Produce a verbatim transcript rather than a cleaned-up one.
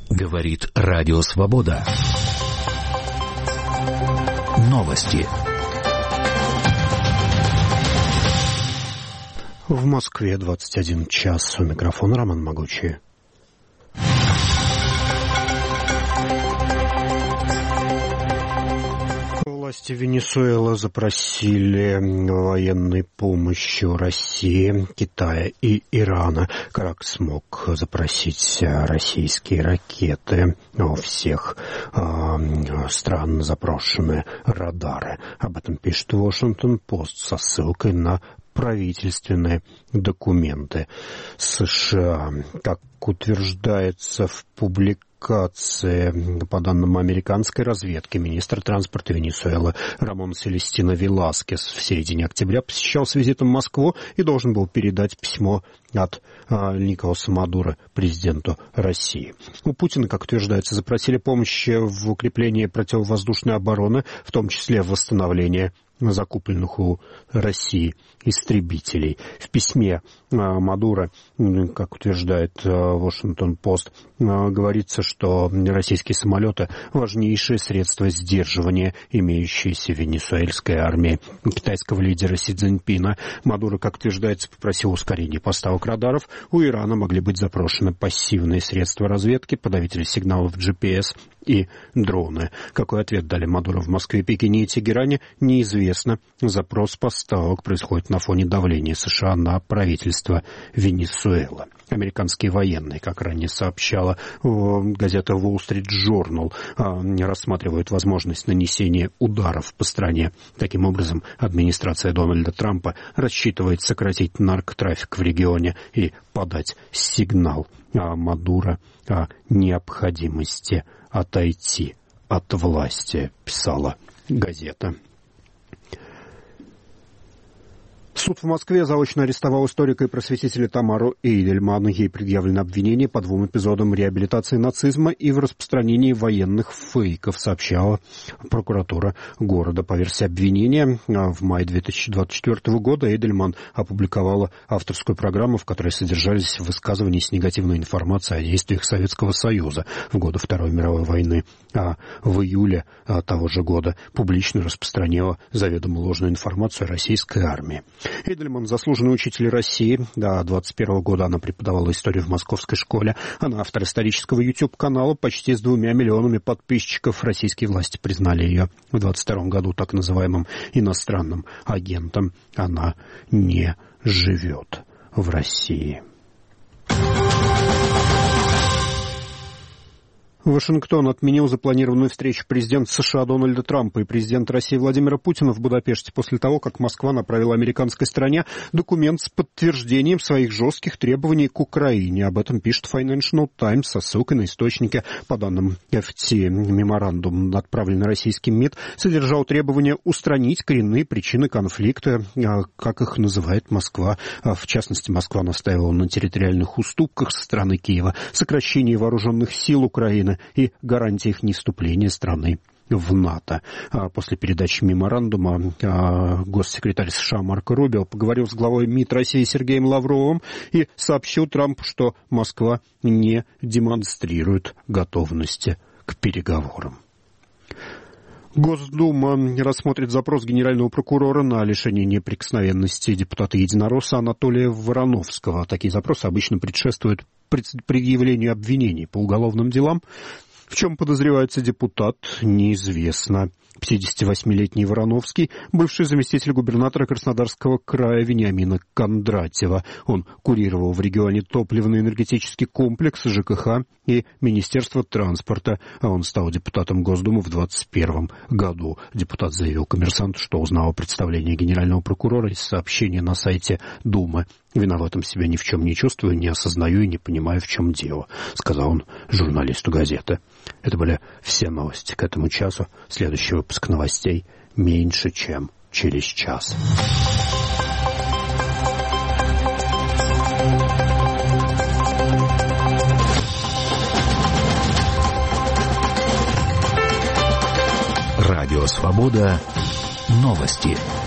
Говорит Радио Свобода. Новости. В Москве двадцать один час. У микрофона Роман Могучий. Власти Венесуэлы запросили военной помощи у России, Китая и Ирана. Как смог запросить российские ракеты у всех э, стран запрошены радары. Об этом пишет Вашингтон-Пост со ссылкой на правительственные документы США. Как утверждается в публикации, по данным американской разведки, министр транспорта Венесуэлы Рамон Селестино Веласкес в середине октября посещал с визитом Москву и должен был передать письмо от а, Николаса Мадуро, президенту России. У Путина, как утверждается, запросили помощи в укреплении противовоздушной обороны, в том числе в восстановлении закупленных у России истребителей. В письме Мадуро, как утверждает Вашингтон-Пост, говорится, что российские самолеты – важнейшее средство сдерживания имеющейся венесуэльской армии китайского лидера Си Цзиньпина. Мадуро, как утверждается, попросил ускорения поставок радаров. У Ирана могли быть запрошены пассивные средства разведки, подавители сигналов джи пи эс и дроны. Какой ответ дали Мадуро в Москве, Пекине и Тегеране, неизвестно. Запрос поставок происходит на фоне давления США на правительство Венесуэлы. Американские военные, как ранее сообщала газета Wall Street Journal, рассматривают возможность нанесения ударов по стране. Таким образом, администрация Дональда Трампа рассчитывает сократить наркотрафик в регионе и подать сигнал Мадуро о необходимости отойти от власти, писала газета. Суд в Москве заочно арестовал историка и просветителя Тамару Эйдельман. Ей предъявлено обвинение по двум эпизодам реабилитации нацизма и в распространении военных фейков, сообщала прокуратура города. По версии обвинения, в мае две тысячи двадцать четвёртого года Эйдельман опубликовала авторскую программу, в которой содержались высказывания с негативной информацией о действиях Советского Союза в годы Второй мировой войны. А в июле того же года публично распространила заведомо ложную информацию о российской армии. Эйдельман – заслуженный учитель России. До двадцать первого года она преподавала историю в московской школе. Она автор исторического YouTube-канала почти с двумя миллионами подписчиков. Российские власти признали ее в двадцать втором году так называемым иностранным агентом. Она не живет в России. Вашингтон отменил запланированную встречу президента США Дональда Трампа и президента России Владимира Путина в Будапеште после того, как Москва направила американской стороне документ с подтверждением своих жестких требований к Украине. Об этом пишет Financial Times со ссылкой на источники. По данным эф ти, меморандум, отправленный российским МИД, содержал требования устранить коренные причины конфликта, как их называет Москва. В частности, Москва настаивала на территориальных уступках со стороны Киева, сокращении вооруженных сил Украины и гарантиях невступления страны в НАТО. После передачи меморандума госсекретарь США Марко Рубио поговорил с главой МИД России Сергеем Лавровым и сообщил Трампу, что Москва не демонстрирует готовности к переговорам. Госдума рассмотрит запрос генерального прокурора на лишение неприкосновенности депутата Единоросса Анатолия Вороновского. Такие запросы обычно предшествуют предъявлению обвинений по уголовным делам. В чем подозревается депутат, неизвестно. пятидесятивосьмилетний Вороновский, бывший заместитель губернатора Краснодарского края Вениамина Кондратьева. Он курировал в регионе топливно-энергетический комплекс, ЖКХ и Министерство транспорта. А он стал депутатом Госдумы в двадцать первом году. Депутат заявил «Коммерсанту», что узнал о представлении генерального прокурора из сообщения на сайте Думы. «Виноватым себя ни в чем не чувствую, не осознаю и не понимаю, в чем дело», — сказал он журналисту газеты. Это были все новости к этому часу. Следующий выпуск новостей меньше, чем через час. Радио «Свобода». Новости.